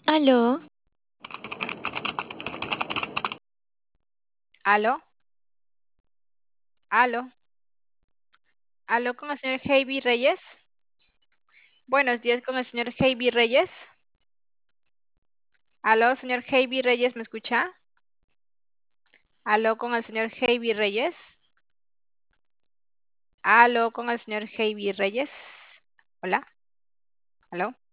Aló, Aló, aló, aló con el señor Javi Reyes. Buenos días con el señor Javi Reyes. Aló, señor Javi Reyes, ¿me escucha? Aló con el señor Javi Reyes. Aló con el señor Javi Reyes. Hola, aló.